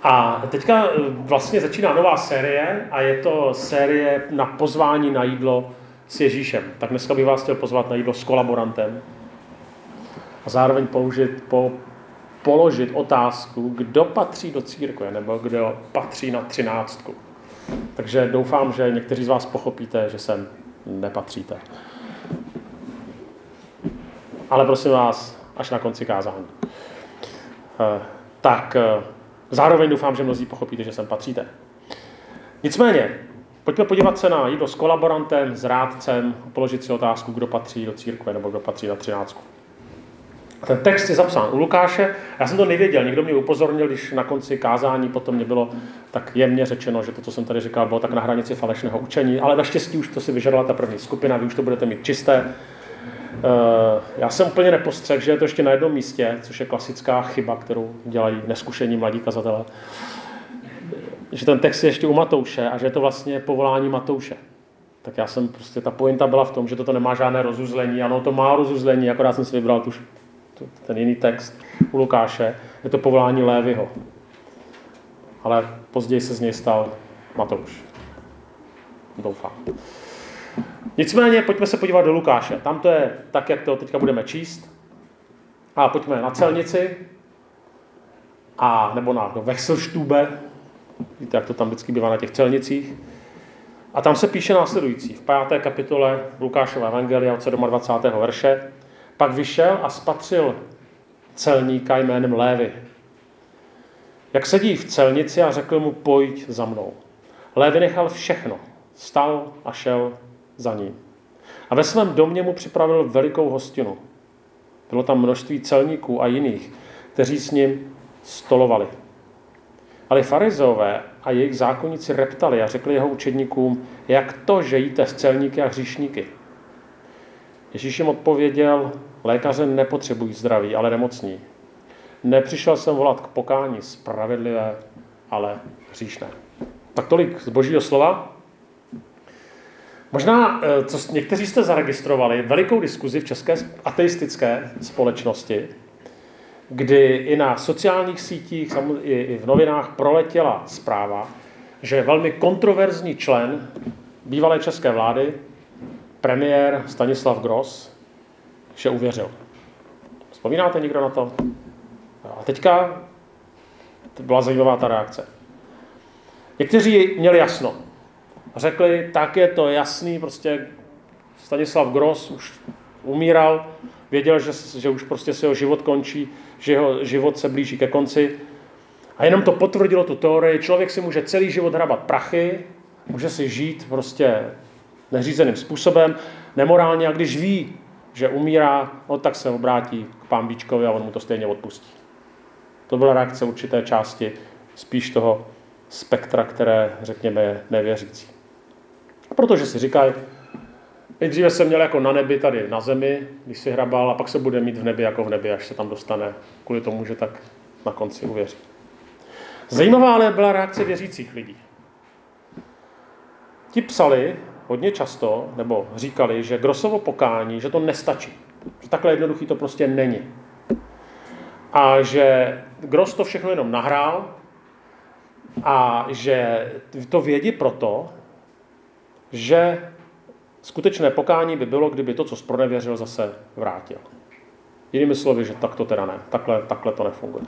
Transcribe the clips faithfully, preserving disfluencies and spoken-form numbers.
A teďka vlastně začíná nová série a je to série na pozvání na jídlo s Ježíšem. Tak dneska bych vás chtěl pozvat na jídlo s kolaborantem a zároveň položit, po, položit otázku, kdo patří do církve nebo kdo patří na třináctku. Takže doufám, že někteří z vás pochopíte, že sem nepatříte. Ale prosím vás, až na konci kázání. Tak zároveň doufám, že mnozí pochopíte, že sem patříte. Nicméně, pojďme podívat se na jídlo s kolaborantem, s rádcem, položit si otázku, kdo patří do církve nebo kdo patří na třináctku. Ten text je zapsán u Lukáše. Já jsem to nevěděl, někdo mě upozornil, když na konci kázání potom mě bylo tak jemně řečeno, že to, co jsem tady říkal, bylo tak na hranici falešného učení, ale naštěstí už to si vyžadala ta první skupina, vy už to budete mít čisté. Já jsem úplně nepostřehl, že je to ještě na jednom místě, což je klasická chyba, kterou dělají neskušení mladí kazatelé, že ten text je ještě u Matouše a že je to vlastně povolání Matouše. Tak já jsem prostě, ta pointa byla v tom, že toto nemá žádné rozuzlení, ano, to má rozuzlení, akorát jsem si vybral tu, tu, ten jiný text u Lukáše, je to povolání Lévyho. Ale později se z něj stal Matouš. Doufám. Nicméně, pojďme se podívat do Lukáše. Tam to je tak, jak to teďka budeme číst. A pojďme na celnici, a nebo na do Wechselstube. Víte, jak to tam vždycky bývá na těch celnicích. A tam se píše následující. V páté kapitole Lukášova evangelia od dvacátého sedmého verše. Pak vyšel a spatřil celníka jménem Lévy. Jak sedí v celnici a řekl mu, pojď za mnou. Lévy nechal všechno. Vstal a šel za ním. A ve svém domě mu připravil velikou hostinu. Bylo tam množství celníků a jiných, kteří s ním stolovali. Ale farizeové a jejich zákonníci reptali a řekli jeho učedníkům, jak to, že jíte s celníky a hříšníky. Ježíš jim odpověděl, lékaře nepotřebují zdraví, ale nemocní. Nepřišel jsem volat k pokání spravedlivé, ale hříšné. Tak tolik z Božího slova. Možná, co někteří jste zaregistrovali, velikou diskuzi v české ateistické společnosti, kdy i na sociálních sítích, i v novinách proletěla zpráva, že velmi kontroverzní člen bývalé české vlády, premiér Stanislav Gross, že uvěřil. Vzpomínáte někdo na to? A teďka to byla zajímavá ta reakce. Někteří měli jasno. Řekli, tak je to jasný, prostě Stanislav Gross už umíral, věděl, že, že už prostě se jeho život končí, že jeho život se blíží ke konci. A jenom to potvrdilo tu teorii, člověk si může celý život hrabat prachy, může si žít prostě neřízeným způsobem, nemorálně, a když ví, že umírá, no, tak se obrátí k Pánbíčkovi a on mu to stejně odpustí. To byla reakce určité části, spíš toho spektra, které, řekněme, je nevěřící. Protože si říkají, nejdříve jsem měl jako na nebi tady na zemi, když si hrabal, a pak se bude mít v nebi jako v nebi, až se tam dostane, kvůli tomu, že tak na konci uvěří. Zajímavá ale byla reakce věřících lidí. Ti psali hodně často, nebo říkali, že Grossovo pokání, že to nestačí. Že takhle jednoduchý to prostě není. A že Gross to všechno jenom nahrál a že to vědí proto, že skutečné pokání by bylo, kdyby to, co zpronevěřil, zase vrátil. Jinými slovy, že tak to teda ne. Takhle, takhle to nefunguje.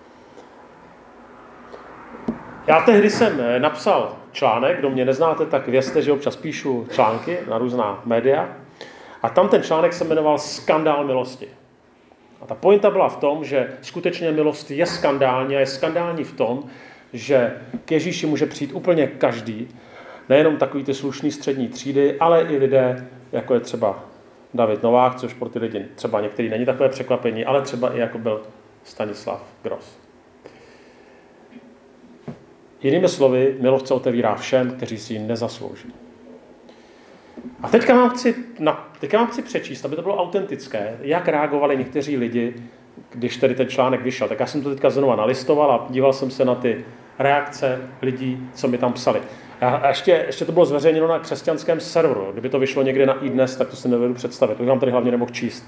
Já tehdy jsem napsal článek, kdo mě neznáte, tak vězte, že občas píšu články na různá média. A tam ten článek se jmenoval Skandál milosti. A ta pointa byla v tom, že skutečně milost je skandální a je skandální v tom, že k Ježíši může přijít úplně každý, nejenom takový ty slušný střední třídy, ale i lidé, jako je třeba David Novák, což pro ty lidi třeba některý není takové překvapení, ale třeba i jako byl Stanislav Gross. Jinými slovy, milost se otevírá všem, kteří si ji nezaslouží. A teďka vám chci, na, teďka vám chci přečíst, aby to bylo autentické, jak reagovali někteří lidi, když tedy ten článek vyšel. Tak já jsem to teďka znovu nalistoval a díval jsem se na ty reakce lidí, co mi tam psali. A ještě, ještě to bylo zveřejněno na křesťanském serveru. Kdyby to vyšlo někde na iDnes, tak to si nedovedu představit. To bych vám tady hlavně nemohl číst.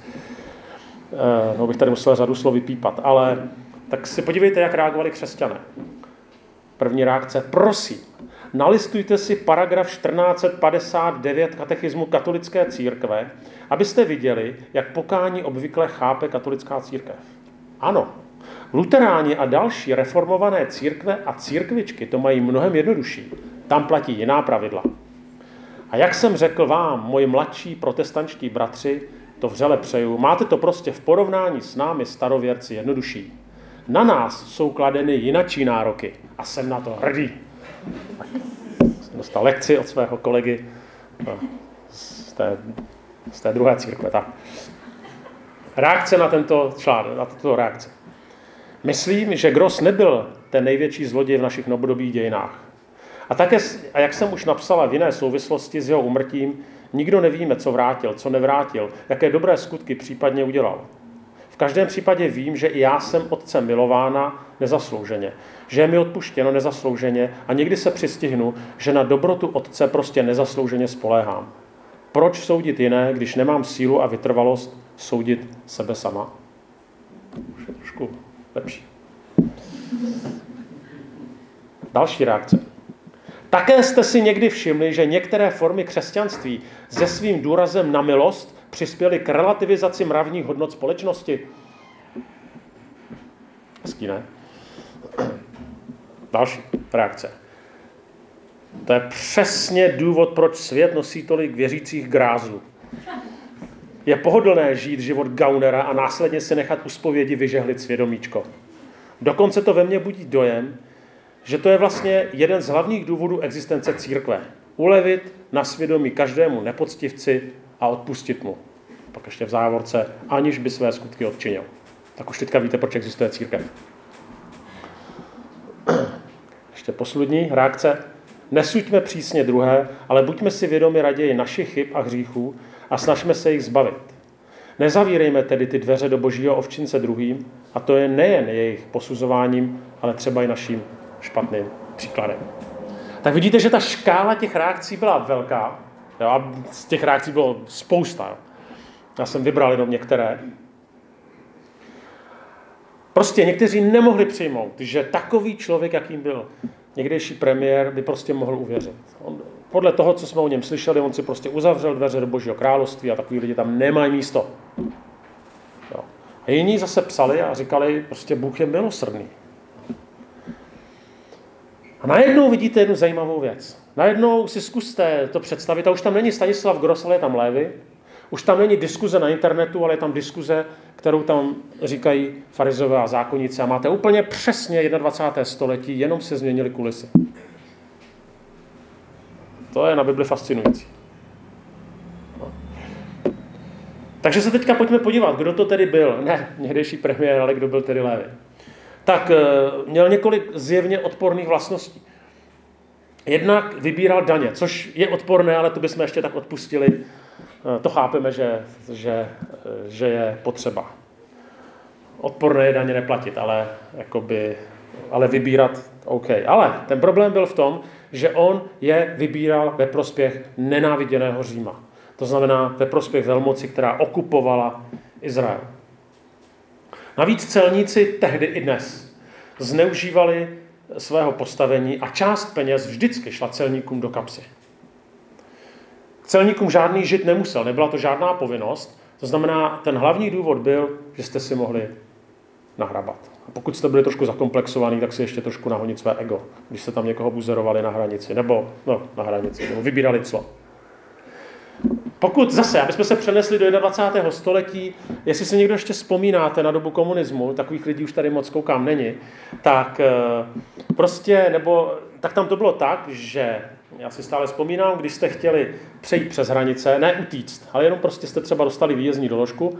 No, bych tady musel řadu slov vypípat. Ale tak si podívejte, jak reagovali křesťané. První reakce, prosím, nalistujte si paragraf čtrnáct padesát devět katechismu katolické církve, abyste viděli, jak pokání obvykle chápe katolická církev. Ano, luteráni a další reformované církve a církvičky to mají mnohem jednodušší. Tam platí jiná pravidla. A jak jsem řekl vám, moji mladší protestančtí bratři, to vřele přeju, máte to prostě v porovnání s námi starověrci jednodušší. Na nás jsou kladeny jinačí nároky a jsem na to hrdý. Tak jsem dostal lekci od svého kolegy z té, z té druhé církve. Tak. Reakce na tento článek, na tuto reakci. Myslím, že Gross nebyl ten největší zloděj v našich novodobých dějinách. A, také, a jak jsem už napsala v jiné souvislosti s jeho úmrtím, nikdo nevíme, co vrátil, co nevrátil, jaké dobré skutky případně udělal. V každém případě vím, že i já jsem otcem milována nezaslouženě, že je mi odpuštěno nezaslouženě a někdy se přistihnu, že na dobrotu otce prostě nezaslouženě spoléhám. Proč soudit jiné, když nemám sílu a vytrvalost soudit sebe sama? Už je trošku lepší. Další reakce. Také jste si někdy všimli, že některé formy křesťanství se svým důrazem na milost přispěly k relativizaci mravních hodnot společnosti? Hezký, ne? Další reakce. To je přesně důvod, proč svět nosí tolik věřících grázlů. Je pohodlné žít život gaunera a následně si nechat u zpovědi vyžehlit svědomíčko. Dokonce to ve mně budí dojem, že to je vlastně jeden z hlavních důvodů existence církve. Ulevit na svědomí každému nepoctivci a odpustit mu. Pak ještě v závorce, aniž by své skutky odčinil. Tak už teďka víte, proč existuje církev. Ještě poslední reakce. Nesuďme přísně druhé, ale buďme si vědomi raději našich chyb a hříchů a snažme se jich zbavit. Nezavírejme tedy ty dveře do božího ovčince druhým, a to je nejen jejich posuzováním, ale třeba i naším špatným příkladem. Tak vidíte, že ta škála těch reakcí byla velká. Jo, a z těch reakcí bylo spousta. Jo. Já jsem vybral jenom některé. Prostě někteří nemohli přijmout, že takový člověk, jakým byl někdejší premiér, by prostě mohl uvěřit. On, podle toho, co jsme o něm slyšeli, on si prostě uzavřel dveře do božího království a takový lidi tam nemají místo. Jo. A jiní zase psali a říkali, prostě Bůh je milosrdný. A najednou vidíte jednu zajímavou věc. Najednou si zkuste to představit, a už tam není Stanislav Gross, ale je tam Lévy. Už tam není diskuze na internetu, ale je tam diskuze, kterou tam říkají farizové a zákonníci. A máte úplně přesně dvacátého prvního století, jenom se změnily kulisy. To je na Bibli fascinující. No. Takže se teďka pojďme podívat, kdo to tedy byl. Ne někdejší premiér, ale kdo byl tedy Lévy. Tak měl několik zjevně odporných vlastností. Jednak vybíral daně, což je odporné, ale to bychom ještě tak odpustili. To chápeme, že, že, že je potřeba. Odporné je daně neplatit, ale, jakoby, ale vybírat OK. Ale ten problém byl v tom, že on je vybíral ve prospěch nenáviděného Říma. To znamená ve prospěch velmoci, která okupovala Izrael. Navíc celníci tehdy i dnes zneužívali svého postavení a část peněz vždycky šla celníkům do kapsy. K celníkům žádný žid nemusel, nebyla to žádná povinnost. To znamená, ten hlavní důvod byl, že jste si mohli nahrabat. A pokud jste byli trošku zakomplexovaný, tak si ještě trošku nahonit své ego, když se tam někoho buzerovali na hranici, nebo no, na hranici, nebo vybírali clo. Pokud zase, aby jsme se přenesli do dvacátého prvního století, jestli si někdo ještě vzpomínáte na dobu komunismu, takových lidí už tady moc koukám není, tak prostě, nebo tak tam to bylo tak, že já si stále vzpomínám, když jste chtěli přejít přes hranice, ne utíct, ale jenom prostě jste třeba dostali výjezdní doložku,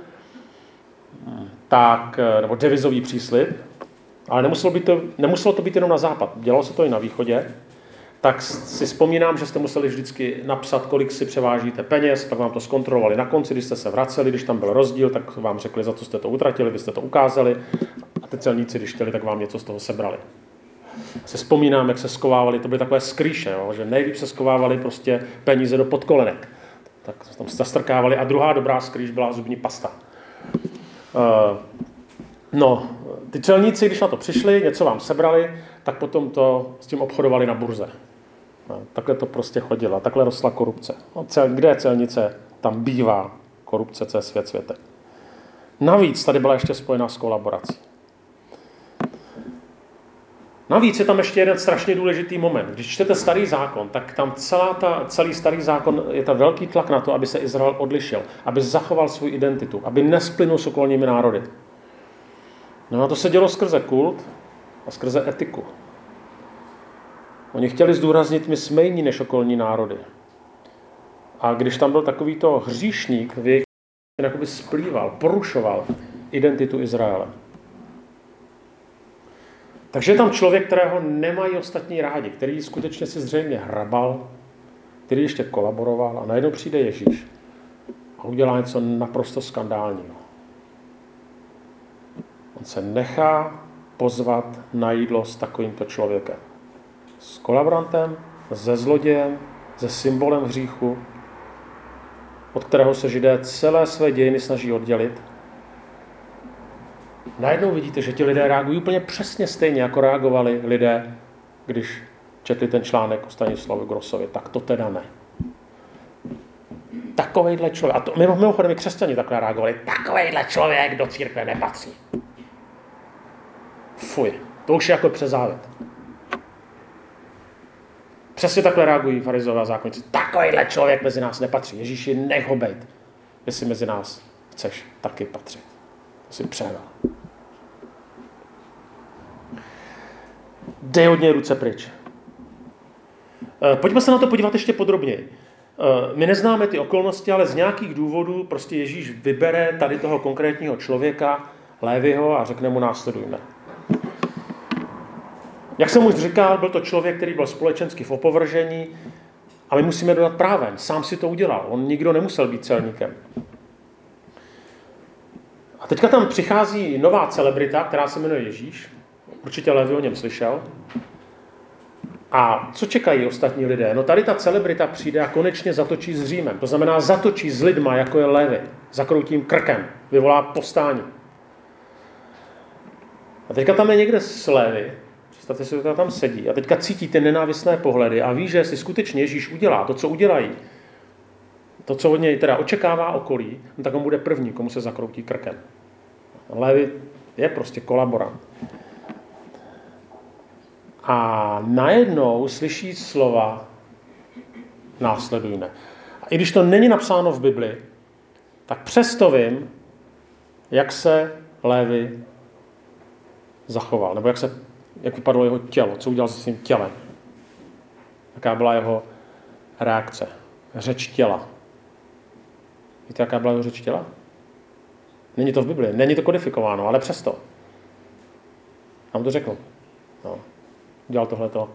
tak, nebo devizový příslib, ale nemuselo, být to, nemuselo to být jenom na západ, dělalo se to i na východě, tak si vzpomínám, že jste museli vždycky napsat, kolik si převážíte peněz, pak vám to zkontrolovali na konci, když jste se vraceli, když tam byl rozdíl, tak vám řekli, za co jste to utratili, vy jste to ukázali a ty celníci, když chtěli, tak vám něco z toho sebrali. Si vzpomínám, jak se skovávali, to byly takové skrýše, jo, že nejlíp se skovávali prostě peníze do podkolenek. Tak tam se zastrkávali a druhá dobrá skrýš byla zubní pasta. Uh, No, ty celníci, když na to přišli, něco vám sebrali, tak potom to s tím obchodovali na burze. No, takhle to prostě chodilo, takhle rostla korupce. No, cel, kde je celnice, tam bývá korupce, co je svět světek. Navíc tady byla ještě spojená s kolaborací. Navíc je tam ještě jeden strašně důležitý moment. Když čtete starý zákon, tak tam celá ta, celý starý zákon je ta velký tlak na to, aby se Izrael odlišil, aby zachoval svou identitu, aby nesplynul s okolními národy. No a to se dělo skrze kult a skrze etiku. Oni chtěli zdůraznit, my jsme jiní než okolní národy. A když tam byl takovýto hříšník, věk, jakoby splýval, porušoval identitu Izraele. Takže je tam člověk, kterého nemají ostatní rádi, který skutečně si zřejmě hrabal, který ještě kolaboroval a najednou přijde Ježíš a udělá něco naprosto skandálního. On se nechá pozvat na jídlo s takovýmto člověkem. S kolaborantem, se zlodějem, se symbolem hříchu, od kterého se Židé celé své dějiny snaží oddělit. Najednou vidíte, že ti lidé reagují úplně přesně stejně, jako reagovali lidé, když četli ten článek o Stanislavu Grossovi. Tak to teda ne. Takovejhle člověk, a to mimochodem i křesťani takhle reagovali, takovejhle člověk do církve nepatří. Fuj, to už je jako přezávět. Přesně takhle reagují farizové a zákonníci. Takovejhle člověk mezi nás nepatří. Ježíši, nech ho bejt, jestli mezi nás chceš taky patřit. To si převel. Dej od něj ruce pryč. Pojďme se na to podívat ještě podrobněji. My neznáme ty okolnosti, ale z nějakých důvodů prostě Ježíš vybere tady toho konkrétního člověka, Léviho, a řekne mu následujme. Jak jsem už říkal, byl to člověk, který byl společensky v opovržení a my musíme dodat právem. Sám si to udělal. On nikdo nemusel být celníkem. A teďka tam přichází nová celebrita, která se jmenuje Ježíš. Určitě Lévi o něm slyšel. A co čekají ostatní lidé? No tady ta celebrita přijde a konečně zatočí s Římem. To znamená zatočí s lidma, jako je Lévi. Zakroutí jim krkem. Vyvolá povstání. A teďka tam je někde s Lévi. Představte si, že tam sedí. A teďka cítí ty nenávistné pohledy a ví, že jestli skutečně Ježíš udělá to, co udělají, to, co od něj teda očekává okolí, no tak on bude první, komu se zakroutí krkem. Lévi je prostě kolaborant. A najednou slyší slova následujme. A i když to není napsáno v Bibli, tak přesto vím, jak se Lévi zachoval, nebo jak, se, jak vypadalo jeho tělo, co udělal se svým tělem. Jaká byla jeho reakce, řeč těla. Víte, jaká byla jeho řeč těla? Není to v Bibli, není to kodifikováno, ale přesto. Vám to řeknu. No. Dělal tohleto.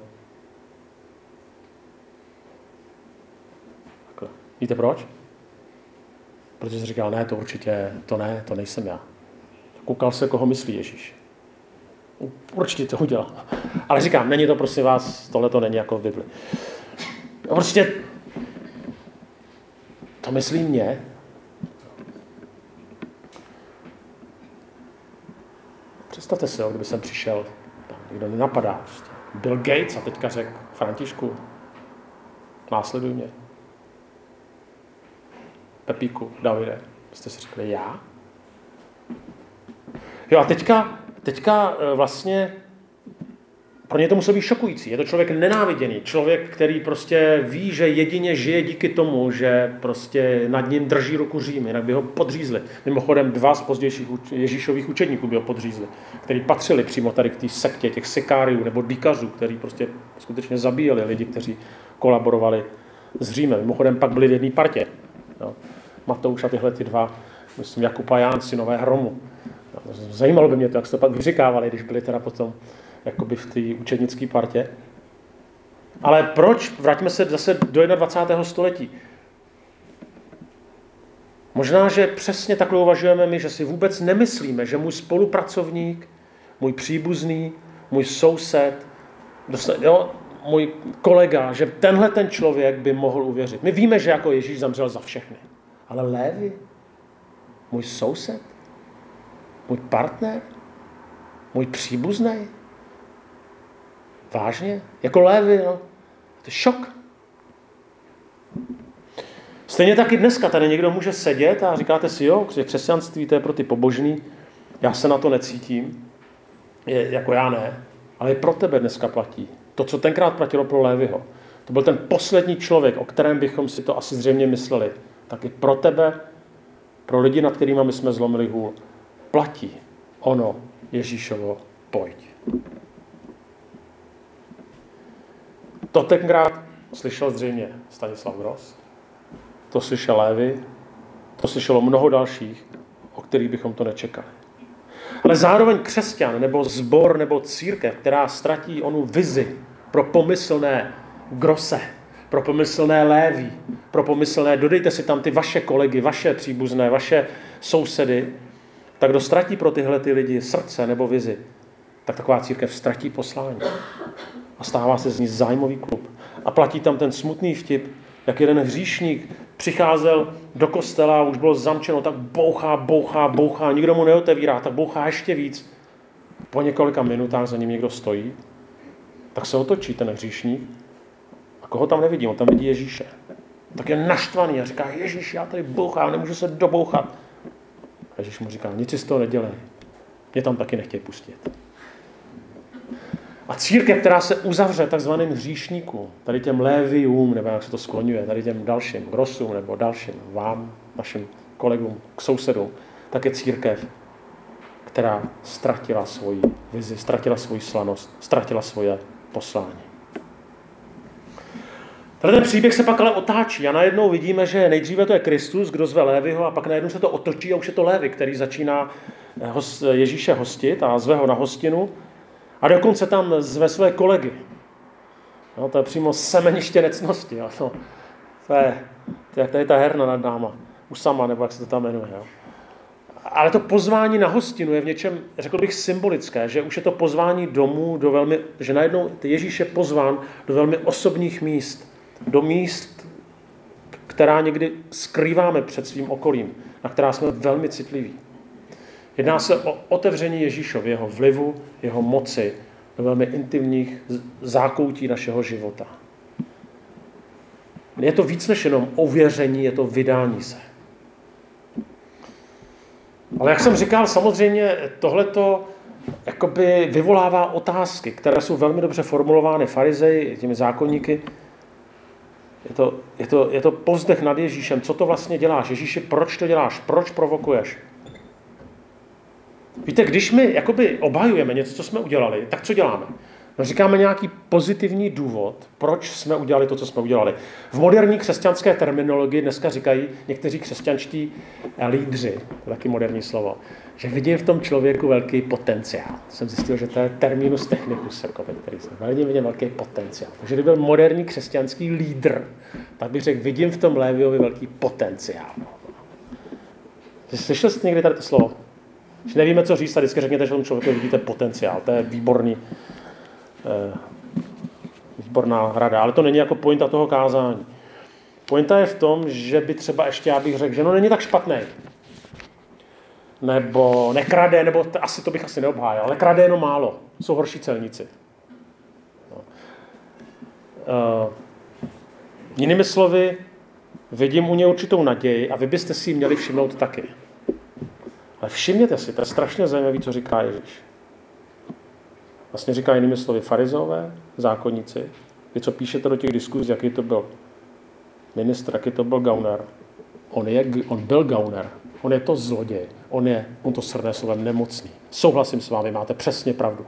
Takhle. Víte proč? Protože jsi říkal, ne, to určitě, to ne, to nejsem já. Koukal se, koho myslí Ježíš. Určitě to udělal. Ale říkám, není to, prosím vás, tohleto není jako v Bibli. Prostě to myslí mě. Představte si, kdyby jsem přišel, tam nikdo nenapadá. Prostě. Bill Gates a teďka řekl, Františku, následuj mě. Pepíku, Davide. Jste si řekli, já? Jo a teďka, teďka vlastně pro ně to muselo být šokující. Je to člověk nenáviděný, člověk, který prostě ví, že jedině žije díky tomu, že prostě nad ním drží ruku Řím, jinak by ho podřízli. Mimochodem dva z pozdějších Ježíšových učedníků by ho podřízli, který patřili přímo tady k té sektě těch sikáriů nebo dýkařů, který prostě skutečně zabíjeli lidi, kteří kolaborovali s Římem. Mimochodem pak byli v jedné partě. No. Matouš a tyhle ty dva, myslím Jakub a Ján, synové Hromu. No. Zajímalo by mě to, jak se to pak vyřekávali, když byli teda potom jakoby v té učednické partě. Ale proč? Vraťme se zase do dvacátého prvního století. Možná, že přesně takhle uvažujeme my, že si vůbec nemyslíme, že můj spolupracovník, můj příbuzný, můj soused, jo, můj kolega, že tenhle ten člověk by mohl uvěřit. My víme, že jako Ježíš zemřel za všechny. Ale Lévi, můj soused, můj partner, Můj příbuzný? Vážně? Jako Lévi, no. To je šok. Stejně taky dneska tady někdo může sedět a říkáte si, jo, křesťanství to je pro ty pobožný, já se na to necítím, je, jako já ne, ale i pro tebe dneska platí. To, co tenkrát platilo pro Léviho, to byl ten poslední člověk, o kterém bychom si to asi zřejmě mysleli, tak i pro tebe, pro lidi, nad kterými my jsme zlomili hůl, platí ono Ježíšovo pojď. To tenkrát slyšel zřejmě Stanislav Gross, to slyšel Lévi, to slyšelo mnoho dalších, o kterých bychom to nečekali. Ale zároveň křesťan, nebo sbor, nebo církev, která ztratí onu vizi pro pomyslné Grosse, pro pomyslné Lévi, pro pomyslné, dodejte si tam ty vaše kolegy, vaše příbuzné, vaše sousedy, tak kdo ztratí pro tyhle ty lidi srdce nebo vizi, tak taková církev ztratí poslání. A stává se z ní zájmový klub. A platí tam ten smutný vtip, jak jeden hříšník přicházel do kostela, už bylo zamčeno, tak bouchá, bouchá, bouchá, nikdo mu neotevírá, tak bouchá ještě víc. Po několika minutách za ním někdo stojí, tak se otočí ten hříšník a koho tam nevidí, on tam vidí Ježíše. Tak je naštvaný a říká, Ježíš, já tady bouchám, nemůžu se dobouchat. A Ježíš mu říká, nic si z toho nedělej, mě tam taky nechtějí pustit. A církev, která se uzavře takzvaným hříšníkům, tady těm Léviům, nebo jak se to skloňuje, tady těm dalším Grossům, nebo dalším vám, našim kolegům, k sousedům, tak je církev, která ztratila svoji vizi, ztratila svoji slanost, ztratila svoje poslání. Tady ten příběh se pak ale otáčí a najednou vidíme, že nejdříve to je Kristus, kdo zve Léviho, a pak najednou se to otočí a už je to Lévi, který začíná Ježíše hostit a zve ho na hostinu. A dokonce tam zve své kolegy. No, to je přímo semeniště necnosti. Jo. To, to, je, to je tady ta herna nad náma. Usama, nebo jak se to tam jmenuje. Jo. Ale to pozvání na hostinu je v něčem, řekl bych, symbolické, že už je to pozvání domů, do velmi, že najednou Ježíš je pozván do velmi osobních míst. Do míst, která někdy skrýváme před svým okolím, na která jsme velmi citliví. Jedná se o otevření Ježíšovi, jeho vlivu, jeho moci do velmi intimních zákoutí našeho života. Je to víc než jenom ověření, je to vydání se. Ale jak jsem říkal, samozřejmě tohleto jakoby vyvolává otázky, které jsou velmi dobře formulovány farizeji, těmi zákonníky. Je to, je to, je to povzdech nad Ježíšem. Co to vlastně děláš? Ježíši, proč to děláš? Proč provokuješ? Víte, když my jakoby obhajujeme něco, co jsme udělali, tak co děláme? No, říkáme nějaký pozitivní důvod, proč jsme udělali to, co jsme udělali. V moderní křesťanské terminologii dneska říkají někteří křesťanští lídři, to je taky moderní slovo, že vidí v tom člověku velký potenciál. Jsem zjistil, že to je terminus technicus, který jsem velmi vidím velký potenciál. Takže kdyby byl moderní křesťanský lídr, tak bych řekl, vidím v tom Léviovi velký potenciál. Slyšel jste někdy tady to slovo? Když nevíme, co říct, a vždycky řekněte, že v tom člověku vidíte potenciál. To je výborný, eh, výborná rada. Ale to není jako pointa toho kázání. Pointa je v tom, že by třeba ještě, já bych řekl, že no není tak špatný. Nebo nekrade, nebo to, asi to bych asi neobhájil, ale krade jenom málo. Jsou horší celníci. No. Eh, jinými slovy, vidím u něj určitou naději a vy byste si ji měli všimnout taky. Ale všimněte si, to je strašně zajímavé, co říká Ježíš. Vlastně říká jinými slovy farizové, zákonníci. Vy, co píšete do těch diskuzí, jaký to byl ministr, jaký to byl gauner. On, je, on byl gauner, on je to zloděj, on je, on to srdné slovem, nemocný. Souhlasím s vámi, máte přesně pravdu.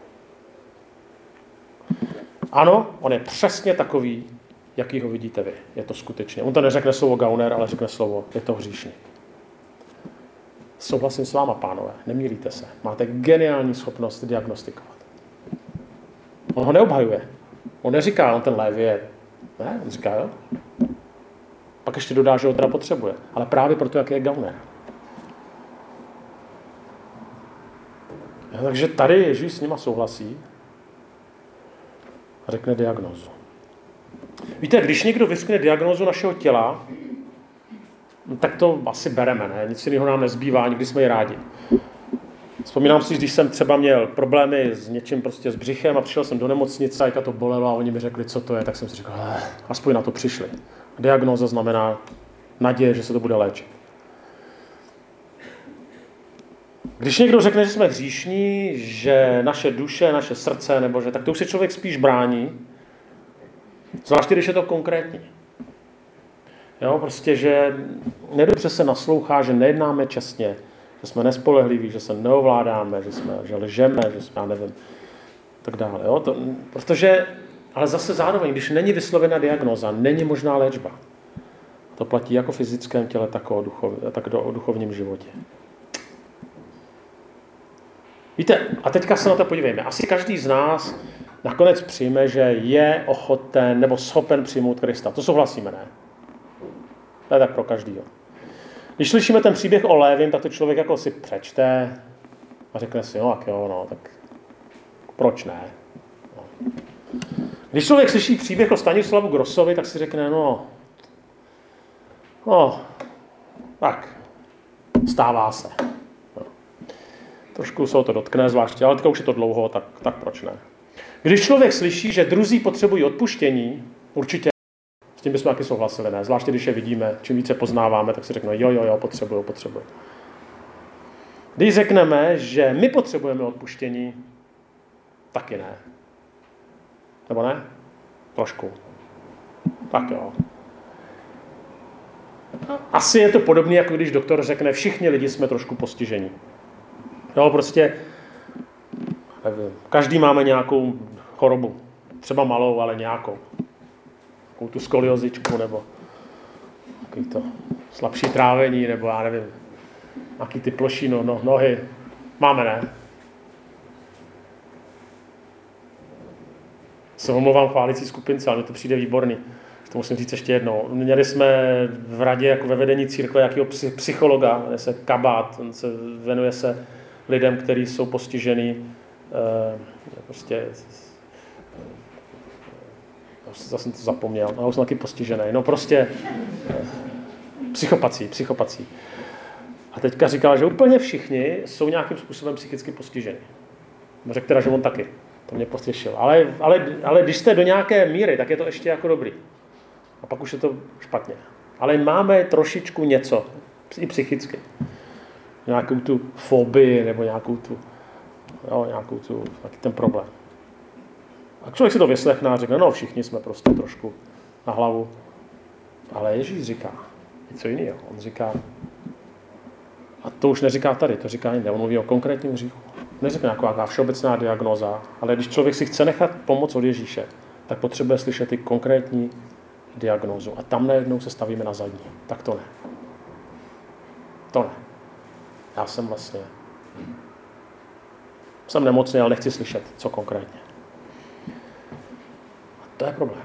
Ano, on je přesně takový, jaký ho vidíte vy. Je to skutečně. On to neřekne slovo gauner, ale řekne slovo, je to hříšník. Souhlasím s váma, pánové, nemýlíte se. Máte geniální schopnost diagnostikovat. On ho neobhajuje. On neříká, on ten Lévi je. Ne, on říká, jo. Pak ještě dodá, že ho teda potřebuje. Ale právě proto, jak je gauner. Takže tady Ježíš s nima souhlasí a řekne diagnózu. Víte, když někdo vyřkne diagnózu našeho těla, tak to asi bereme, ne? Nic jiného nám nezbývá, nikdy jsme ji rádi. Vzpomínám si, když jsem třeba měl problémy s něčím prostě s břichem a přišel jsem do nemocnice a jak to bolelo a oni mi řekli, co to je, tak jsem si říkal, eh, aspoň na to přišli. Diagnóza znamená naděje, že se to bude léčit. Když někdo řekne, že jsme hříšní, že naše duše, naše srdce, nebo že, tak to už se člověk spíš brání, zvláště když je to konkrétní. Jo, prostě, že nedobře se naslouchá, že nejednáme čestně, že jsme nespolehliví, že se neovládáme, že jsme, že lžeme, že jsme, já nevím, tak dále. Jo? To, protože, ale zase zároveň, když není vyslovena diagnóza, není možná léčba. To platí jako v fyzickém těle, tak o, duchov, tak do, o duchovním životě. Víte, a teďka se na to podívejme. Asi každý z nás nakonec přijme, že je ochoten nebo schopen přijmout Krista. To souhlasíme, ne? To je tak pro každýho. Když slyšíme ten příběh o Lévim, tak to člověk jako si přečte a řekne si, no tak jo, no, tak proč ne? No. Když člověk slyší příběh o Stanislavu Grossovi, tak si řekne, no, no, tak, stává se. No. Trošku se o to dotkne zvláště, ale teďka už je to dlouho, tak, tak proč ne? Když člověk slyší, že druzí potřebují odpuštění, určitě s tím bychom taky souhlasili, ne? Zvláště když je vidíme, čím více poznáváme, tak si řekneme, jo, jo, jo, potřebuju, potřebuju. Když řekneme, že my potřebujeme odpuštění, taky ne. Nebo ne? Trošku. Tak jo. Asi je to podobné, jako když doktor řekne, všichni lidi jsme trošku postižení. Jo, prostě, nevím, každý máme nějakou chorobu. Třeba malou, ale nějakou. Tu skoliozičku, nebo takový to slabší trávení, nebo já nevím, nějaký ty ploší no, no, nohy. Máme, ne? Se omlouvám chválící skupince, ale mi to přijde výborný. To musím říct ještě jednou. Měli jsme v radě jako ve vedení církve jakýho psychologa, jmenuje se Kabát, on se věnuje se lidem, kteří jsou postižený eh, prostě zase jsem to zapomněl, ale už jsem taky postižený. No prostě psychopací, psychopací. A teďka říkal, že úplně všichni jsou nějakým způsobem psychicky postiženi. Řekl teda, že on taky. To mě potěšil. Ale, ale, ale když jste do nějaké míry, tak je to ještě jako dobrý. A pak už je to špatně. Ale máme trošičku něco, i psychicky. Nějakou tu fobii, nebo nějakou tu, jo, nějakou tu, taky ten problém. A člověk si to vyslechne a řekne, no všichni jsme prostě trošku na hlavu. Ale Ježíš říká něco jiného. On říká, a to už neříká tady, to říká jinde. On mluví o konkrétním hříchu. Neřekne jako nějaká všeobecná diagnóza, ale když člověk si chce nechat pomoct od Ježíše, tak potřebuje slyšet i konkrétní diagnózu. A tam najednou se stavíme na zadní. Tak to ne. To ne. Já jsem vlastně jsem nemocný, ale nechci slyšet, co konkrétně. A to je problém.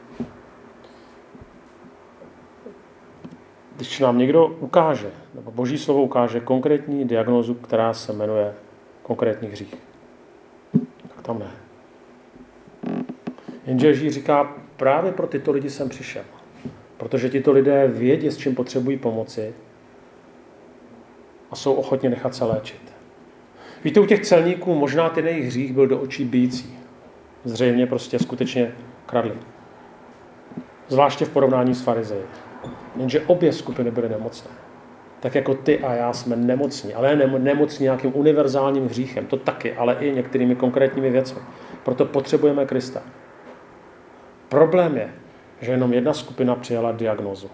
Když nám někdo ukáže, nebo Boží slovo ukáže konkrétní diagnózu, která se jmenuje konkrétní hřích, tak tam ne. Jenže Ježíš říká, právě pro tyto lidi jsem přišel. Protože tyto lidé vědí, s čím potřebují pomoci a jsou ochotni nechat se léčit. Víte, u těch celníků možná ten jejich hřích byl do očí bijící. Zřejmě prostě skutečně kradli. Zvláště v porovnání s farizeji. Jenže obě skupiny byly nemocné. Tak jako ty a já jsme nemocní, ale ne nemocní nějakým univerzálním hříchem, to taky, ale i některými konkrétními věcmi. Proto potřebujeme Krista. Problém je, že jenom jedna skupina přijala diagnózu.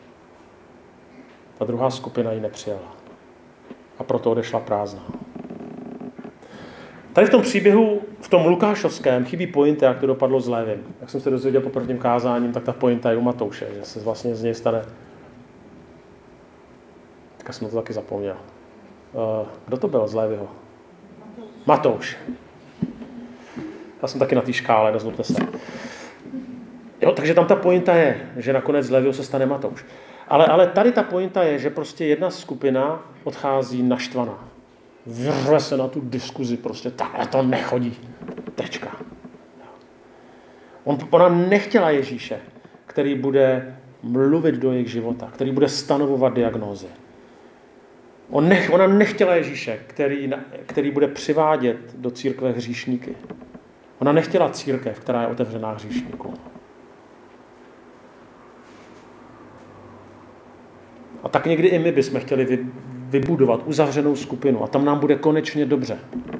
Ta druhá skupina ji nepřijala. A proto odešla prázdná. Tady v tom příběhu, v tom Lukášovském, chybí pointa, jak to dopadlo s Lévim. Jak jsem se dozvěděl po prvním kázáním, tak ta pointa je u Matouše, že se vlastně z něj stane. Teďka jsem to taky zapomněl. Kdo to byl z Lévyho? Matouš. Já jsem taky na té škále, nezlobte se. Jo, takže tam ta pointa je, že nakonec z Lévyho se stane Matouš. Ale, ale tady ta pointa je, že prostě jedna skupina odchází naštvaná. Vyrve se na tu diskuzi, prostě takhle to nechodí. Tečka. On, ona nechtěla Ježíše, který bude mluvit do jejich života, který bude stanovovat diagnózy. On nech, ona nechtěla Ježíše, který, který bude přivádět do církve hříšníky. Ona nechtěla církev, která je otevřená hříšníkům. A tak někdy i my bychom chtěli vybudovat uzavřenou skupinu a tam nám bude konečně dobře.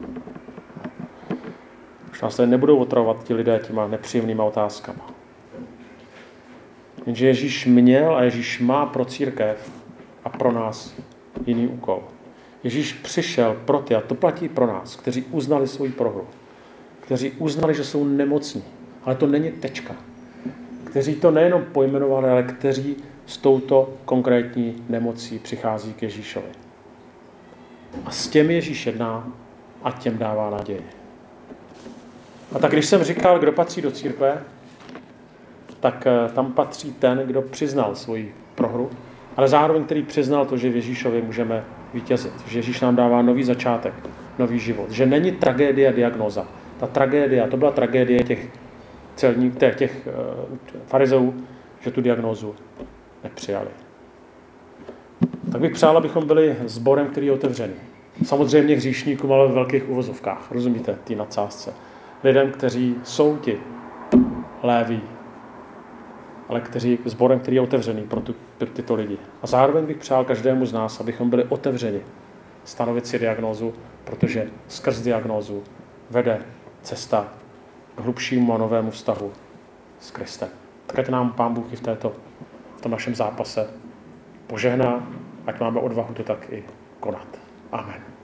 Už nás tady nebudou otravovat ti lidé těma nepříjemnýma otázkama. Jenže Ježíš měl a Ježíš má pro církev a pro nás jiný úkol. Ježíš přišel pro ty, a to platí pro nás, kteří uznali svoji prohru. Kteří uznali, že jsou nemocní. Ale to není tečka. Kteří to nejenom pojmenovali, ale kteří s touto konkrétní nemocí přichází k Ježíšovi. A s těmi Ježíš jedná a těm dává naději. A tak když jsem říkal, kdo patří do církve, tak tam patří ten, kdo přiznal svoji prohru, ale zároveň který přiznal to, že v Ježíšovi můžeme vítězit. Že Ježíš nám dává nový začátek, nový život. Že není tragédie diagnóza. Ta tragédia, to byla tragédie těch celních, těch, těch uh, farizeů, že tu diagnózu nepřijali. Tak bych přál, abychom byli sborem, který je otevřený. Samozřejmě hříšníkům, ale v velkých uvozovkách. Rozumíte, ty nadsázce. Lidem, kteří jsou ti léví, ale kteří, sborem, který je otevřený pro, tu, pro tyto lidi. A zároveň bych přál každému z nás, abychom byli otevřeni stanovit si diagnózu, protože skrz diagnózu vede cesta k hlubšímu a novému vztahu s Kristem. Tak ať nám Pán Bůh i v, této, v tom našem zápase požehná, ať máme odvahu to tak i konat. Amen.